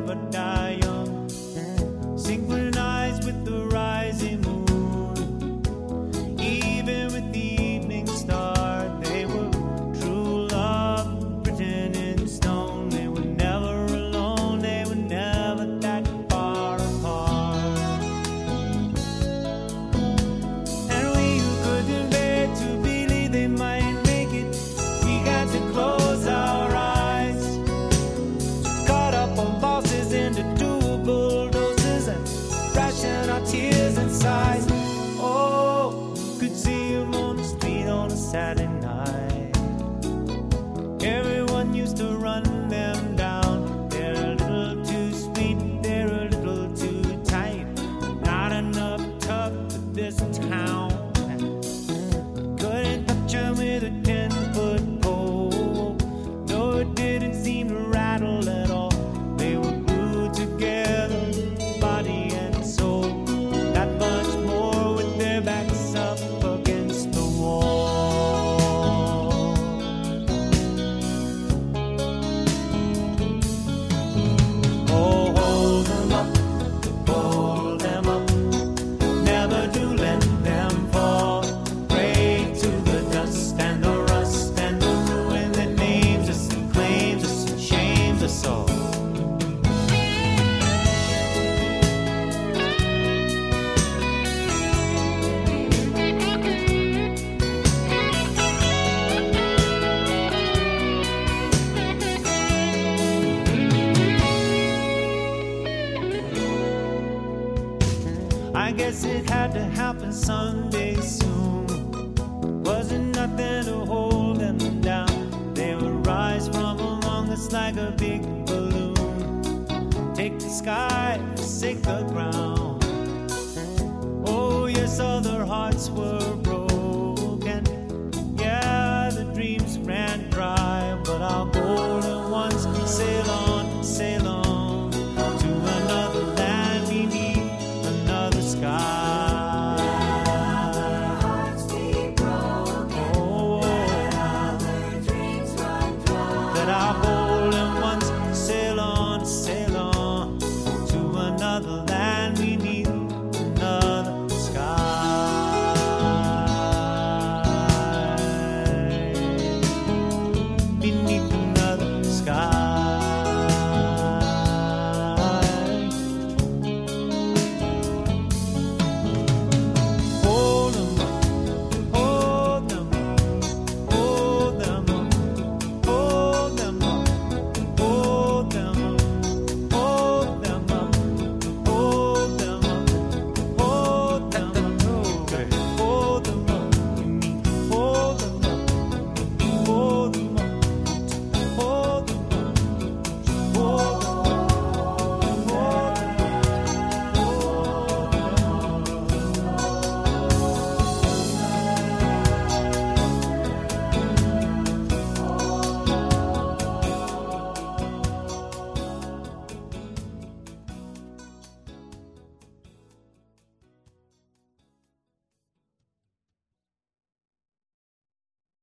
never die young, synchronized with the rising moon. Even with the evening star, they were true love written in stone. They were never alone, they were never that far apart. And we who couldn't bear to believe they might make it, we got to close our eyes, caught up on losses into doable doses and ration our tears and sighs. Oh, you could see them on the street on a Saturday night. Everyone used to run them down. They're a little too sweet, they're a little too tight. Not enough tough for this town. Couldn't touch them with a 10-foot pole. No, it didn't seem to rattle at all. They were glued together, body and soul. That much more with their backs up against the wall. Oh, hold them up, hold them up. Never do let them fall. Pray to the dust and the rust and the ruin that names us and claims us and shames us all. I guess it had to happen someday soon. Wasn't nothing to hold them down. They would rise from among us like a big balloon. Take the sky, forsake the ground. Oh yes, other hearts were broken. Yeah, the dreams ran dry, but our golden ones sail on to another land beneath another sky. Hearts be broken, Oh, let other dreams run dry. that our golden ones sail on